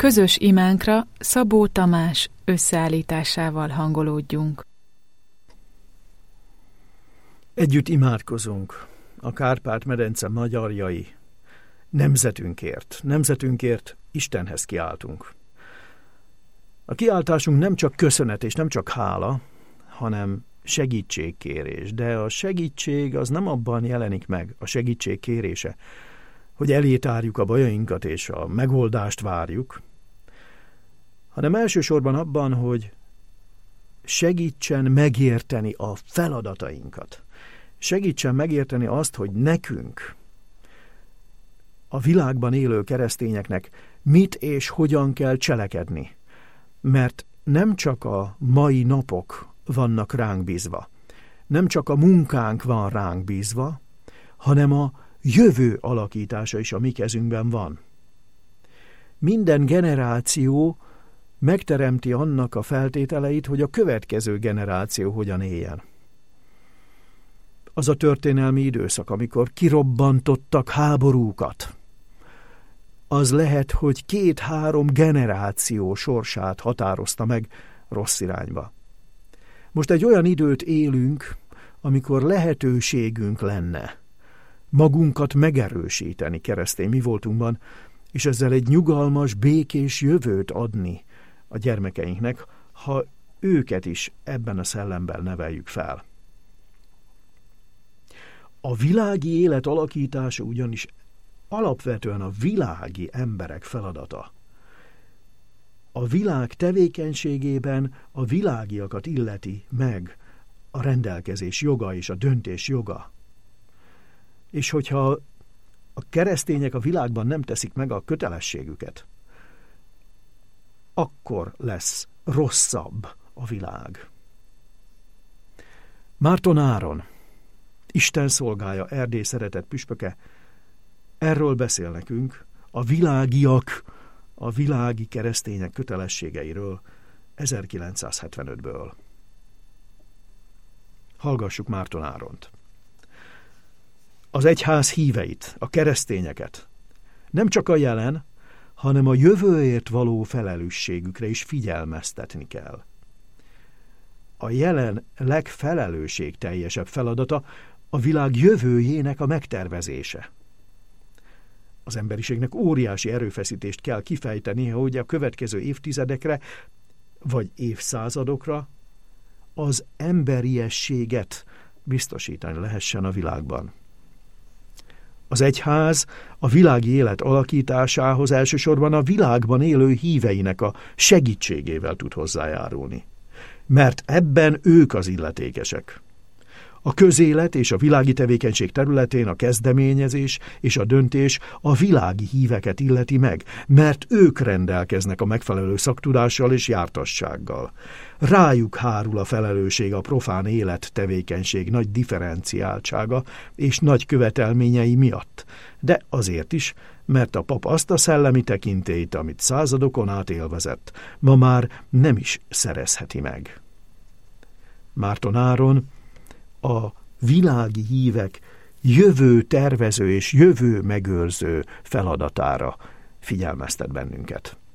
Közös imánkra Szabó Tamás összeállításával hangolódjunk. Együtt imádkozunk a Kárpát-medence magyarjai, nemzetünkért Istenhez kiáltunk. A kiáltásunk nem csak köszönet és nem csak hála, hanem segítségkérés, de a segítség az nem abban jelenik meg, a segítség kérése, hogy elé tárjuk a bajainkat és a megoldást várjuk, hanem elsősorban abban, hogy segítsen megérteni a feladatainkat. Segítsen megérteni azt, hogy nekünk, a világban élő keresztényeknek mit és hogyan kell cselekedni. Mert nem csak a mai napok vannak ránk bízva, nem csak a munkánk van ránk bízva, hanem a jövő alakítása is a mi kezünkben van. Minden generáció megteremti annak a feltételeit, hogy a következő generáció hogyan éljen. Az a történelmi időszak, amikor kirobbantottak háborúkat, az lehet, hogy 2-3 generáció sorsát határozta meg rossz irányba. Most egy olyan időt élünk, amikor lehetőségünk lenne magunkat megerősíteni keresztény mi voltunkban, és ezzel egy nyugalmas, békés jövőt adni a gyermekeinknek, ha őket is ebben a szellemben neveljük fel. A világi élet alakítása ugyanis alapvetően a világi emberek feladata. A világ tevékenységében a világiakat illeti meg a rendelkezés joga és a döntés joga. És hogyha a keresztények a világban nem teszik meg a kötelességüket, akkor lesz rosszabb a világ. Márton Áron, Isten szolgája, Erdély szeretett püspöke, erről beszél nekünk, a világiak, a világi keresztények kötelességeiről 1975-ből. Hallgassuk Márton Áront. Az egyház híveit, a keresztényeket nem csak a jelen, hanem a jövőért való felelősségükre is figyelmeztetni kell. A jelen legfelelősségteljesebb feladata a világ jövőjének a megtervezése. Az emberiségnek óriási erőfeszítést kell kifejtenie, hogy a következő évtizedekre vagy évszázadokra az emberiességet biztosítani lehessen a világban. Az egyház a világi élet alakításához elsősorban a világban élő híveinek a segítségével tud hozzájárulni, mert ebben ők az illetékesek. A közélet és a világi tevékenység területén a kezdeményezés és a döntés a világi híveket illeti meg, mert ők rendelkeznek a megfelelő szaktudással és jártassággal. Rájuk hárul a felelősség a profán élet tevékenység nagy differenciáltsága és nagy követelményei miatt, de azért is, mert a pap azt a szellemi tekintélyt, amit századokon át élvezett, ma már nem is szerezheti meg. Márton Áron a világi hívek jövő tervező és jövő megőrző feladatára figyelmeztet bennünket.